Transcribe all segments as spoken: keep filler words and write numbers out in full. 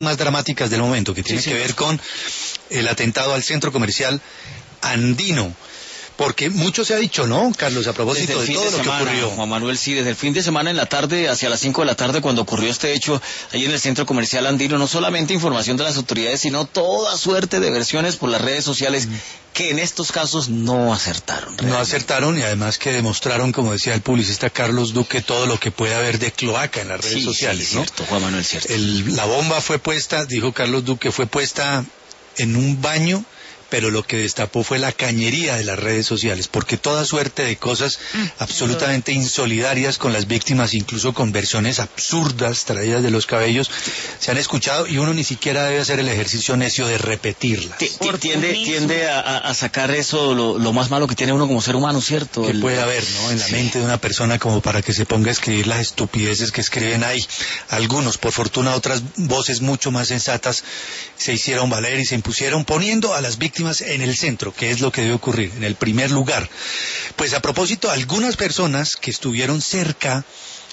más dramáticas del momento, que tiene sí, que ver con el atentado al centro comercial Andino. Porque mucho se ha dicho, ¿no, Carlos, a propósito de todo de lo semana, que ocurrió? Juan Manuel, sí, desde el fin de semana en la tarde, hacia las cinco de la tarde, cuando ocurrió este hecho, ahí en el centro comercial Andino, no solamente información de las autoridades, sino toda suerte de versiones por las redes sociales, mm. que en estos casos no acertaron. Realmente. No acertaron, y además que demostraron, como decía el publicista Carlos Duque, todo lo que puede haber de cloaca en las redes sí, sociales, sí, ¿no? Cierto, Juan Manuel, cierto. El, la bomba fue puesta, dijo Carlos Duque, fue puesta en un baño, pero lo que destapó fue la cañería de las redes sociales, porque toda suerte de cosas mm, absolutamente insolidarias con las víctimas, incluso con versiones absurdas traídas de los cabellos, se han escuchado, y uno ni siquiera debe hacer el ejercicio necio de repetirlas. Tiende, tiende a, a sacar eso, lo, lo más malo que tiene uno como ser humano, ¿cierto? Que el... puede haber, ¿no?, en la sí. mente de una persona, como para que se ponga a escribir las estupideces que escriben ahí. Algunos, por fortuna, otras voces mucho más sensatas se hicieron valer y se impusieron, poniendo a las víctimas en el centro, que es lo que debe ocurrir, en el primer lugar. Pues a propósito, algunas personas que estuvieron cerca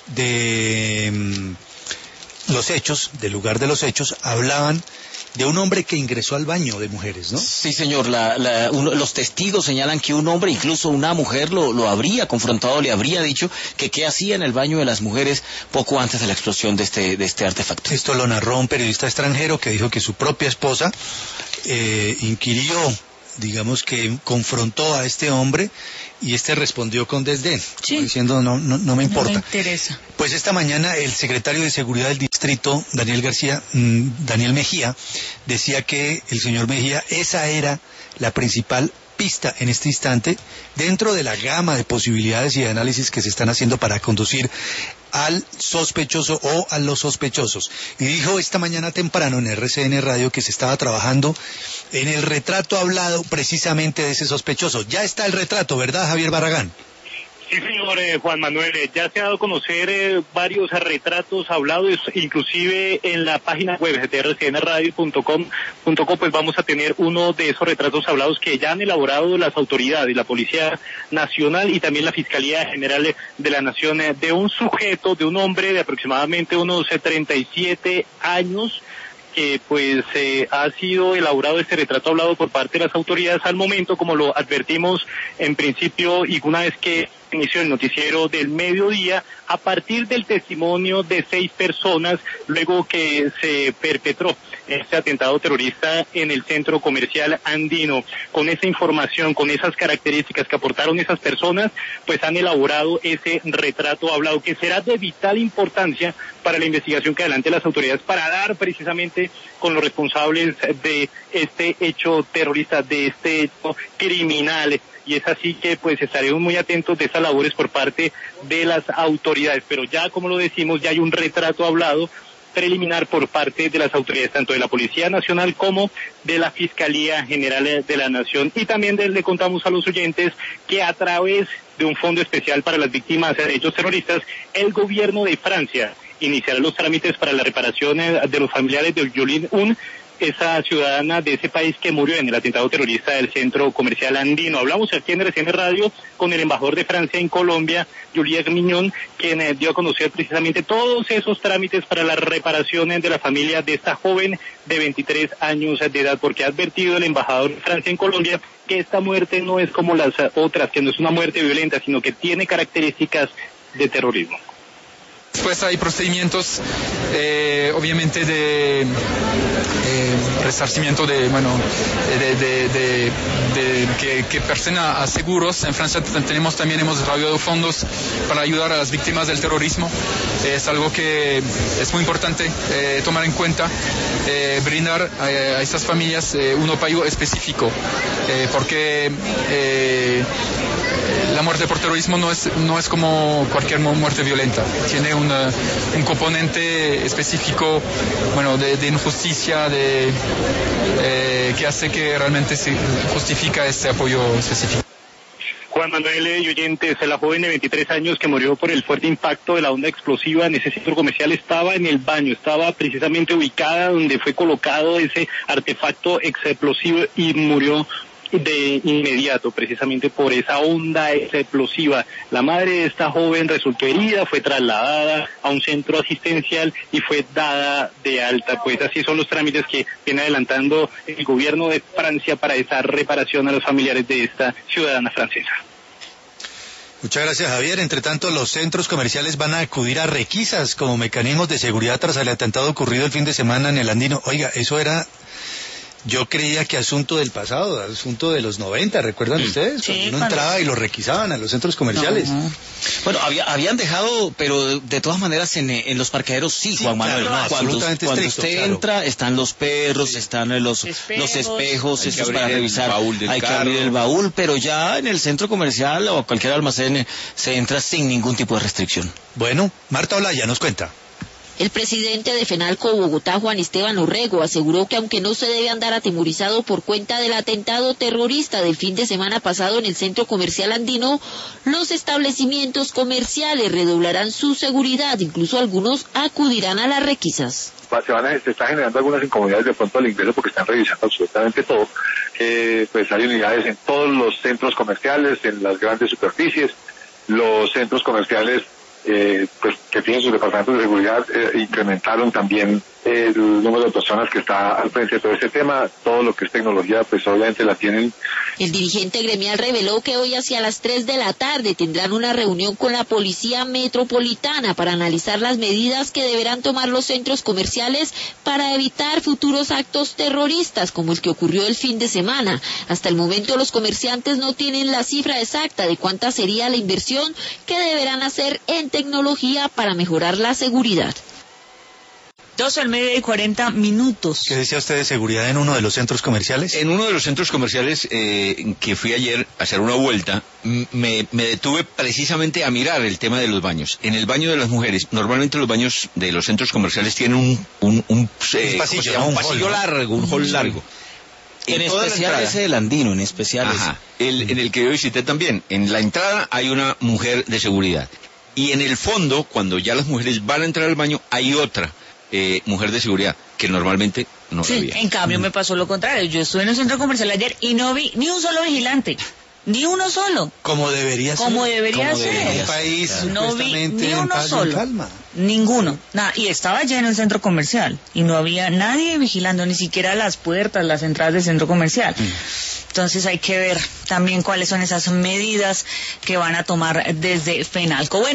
de mmm, los hechos, del lugar de los hechos, hablaban de un hombre que ingresó al baño de mujeres, ¿no? Sí, señor. La, la, uno, los testigos señalan que un hombre, incluso una mujer, lo, lo habría confrontado, le habría dicho que qué hacía en el baño de las mujeres poco antes de la explosión de este, de este artefacto. Esto lo narró un periodista extranjero que dijo que su propia esposa eh, inquirió, digamos que confrontó a este hombre, y este respondió con desdén, sí. diciendo no, no, no me importa. No me interesa. Pues esta mañana el secretario de Seguridad del Distrito, Daniel García, mmm, Daniel Mejía, decía que el señor Mejía, esa era la principal pista en este instante dentro de la gama de posibilidades y de análisis que se están haciendo para conducir al sospechoso o a los sospechosos. Y dijo esta mañana temprano en R C N Radio que se estaba trabajando en el retrato hablado precisamente de ese sospechoso. Ya está el retrato, ¿verdad, Javier Barragán? Sí, señor eh, Juan Manuel, eh, ya se ha dado a conocer eh, varios retratos hablados, inclusive en la página web de r c n radio punto com punto co, pues vamos a tener uno de esos retratos hablados que ya han elaborado las autoridades, la Policía Nacional y también la Fiscalía General de la Nación, eh, de un sujeto, de un hombre de aproximadamente unos eh, treinta y siete años, que pues eh, ha sido elaborado este retrato hablado por parte de las autoridades al momento, como lo advertimos en principio, y una vez que inició el noticiero del mediodía, a partir del testimonio de seis personas, luego que se perpetró este atentado terrorista en el centro comercial Andino. Con esa información, con esas características que aportaron esas personas, pues han elaborado ese retrato hablado, que será de vital importancia para la investigación que adelante las autoridades, para dar precisamente con los responsables de este hecho terrorista, de este hecho criminal. Y es así que pues estaremos muy atentos de esas labores por parte de las autoridades. Pero ya, como lo decimos, ya hay un retrato hablado preliminar por parte de las autoridades, tanto de la Policía Nacional como de la Fiscalía General de la Nación. Y también le contamos a los oyentes que a través de un fondo especial para las víctimas de hechos terroristas, el gobierno de Francia iniciará los trámites para la reparación de los familiares de Jolene Un, esa ciudadana de ese país que murió en el atentado terrorista del centro comercial Andino. Hablamos aquí en R C N Radio con el embajador de Francia en Colombia, Juliette Mignon, quien eh, dio a conocer precisamente todos esos trámites para la reparación de la familia de esta joven de veintitrés años de edad, porque ha advertido el embajador de Francia en Colombia que esta muerte no es como las otras, que no es una muerte violenta, sino que tiene características de terrorismo. Después hay procedimientos, eh, obviamente, de eh, resarcimiento de, bueno, de, de, de, de que, que persona a seguros. En Francia tenemos también, hemos desarrollado fondos para ayudar a las víctimas del terrorismo. Es algo que es muy importante eh, tomar en cuenta, eh, brindar a, a estas familias eh, un apoyo específico, eh, porque eh, la muerte por terrorismo no es, no es como cualquier muerte violenta, tiene una, un componente específico, bueno, de, de injusticia, de, eh, que hace que realmente se justifica este apoyo específico. Juan Manuel y oyentes, la joven de veintitrés años que murió por el fuerte impacto de la onda explosiva en ese centro comercial estaba en el baño, estaba precisamente ubicada donde fue colocado ese artefacto explosivo y murió de inmediato, precisamente por esa onda explosiva. La madre de esta joven resultó herida, fue trasladada a un centro asistencial y fue dada de alta. Pues así son los trámites que viene adelantando el gobierno de Francia para esa reparación a los familiares de esta ciudadana francesa. Muchas gracias, Javier. Entre tanto, los centros comerciales van a acudir a requisas como mecanismos de seguridad tras el atentado ocurrido el fin de semana en el Andino. Oiga, eso era... Yo creía que asunto del pasado, asunto de los noventa, ¿recuerdan ustedes? Sí, cuando uno cuando... entraba y lo requisaban a los centros comerciales. No, no. Bueno, había, habían dejado, pero de, de todas maneras en, en los parqueaderos sí, Sí, Juan Manuel. claro, no, cuando absolutamente cuando estricto, usted claro. entra, están los perros, Sí. están los Espejos. los espejos, Hay que estos abrir para el revisar. baúl del Hay que carro. abrir el baúl, pero ya en el centro comercial o cualquier almacén eh, se entra sin ningún tipo de restricción. Bueno, Marta Olaya nos cuenta. El presidente de FENALCO Bogotá, Juan Esteban Orrego, aseguró que aunque no se debe andar atemorizado por cuenta del atentado terrorista del fin de semana pasado en el centro comercial andino, los establecimientos comerciales redoblarán su seguridad, incluso algunos acudirán a las requisas. Se, van a, se está generando algunas incomodidades de pronto al ingreso porque están revisando absolutamente todo. Eh, pues hay unidades en todos los centros comerciales, en las grandes superficies, los centros comerciales Eh, pues que tienen sus departamentos de seguridad eh, incrementaron también eh, el número de personas que está al frente de todo este tema. Todo lo que es tecnología pues obviamente la tienen. El dirigente gremial reveló que hoy hacia las tres de la tarde tendrán una reunión con la Policía Metropolitana para analizar las medidas que deberán tomar los centros comerciales para evitar futuros actos terroristas como el que ocurrió el fin de semana. Hasta el momento los comerciantes no tienen la cifra exacta de cuánta sería la inversión que deberán hacer en tecnología para mejorar la seguridad. doce al mediodía y cuarenta minutos. ¿Qué decía usted de seguridad en uno de los centros comerciales? En uno de los centros comerciales eh, que fui ayer a hacer una vuelta, me, me detuve precisamente a mirar el tema de los baños. En el baño de las mujeres, normalmente los baños de los centros comerciales tienen un, un, un, eh, un pasillo, ¿cómo se llama? un un pasillo hall, ¿no? largo, un hall largo. En, toda la especial entrada- ese del andino, en especial Ajá, ese. el, en el que yo visité también. En la entrada hay una mujer de seguridad. Y en el fondo, cuando ya las mujeres van a entrar al baño, hay otra eh, mujer de seguridad, que normalmente no Sí, la había. en cambio me pasó lo contrario. Yo estuve en un centro comercial ayer y no vi ni un solo vigilante. Ni uno solo. Como debería ser. Como debería Como ser. debería Un país No vi supuestamente ni en uno paz y en solo. calma. Ninguno. Nada. Y estaba lleno el centro comercial. Y no había nadie vigilando, ni siquiera las puertas, las entradas del centro comercial. Entonces hay que ver también cuáles son esas medidas que van a tomar desde FENALCO. Bueno,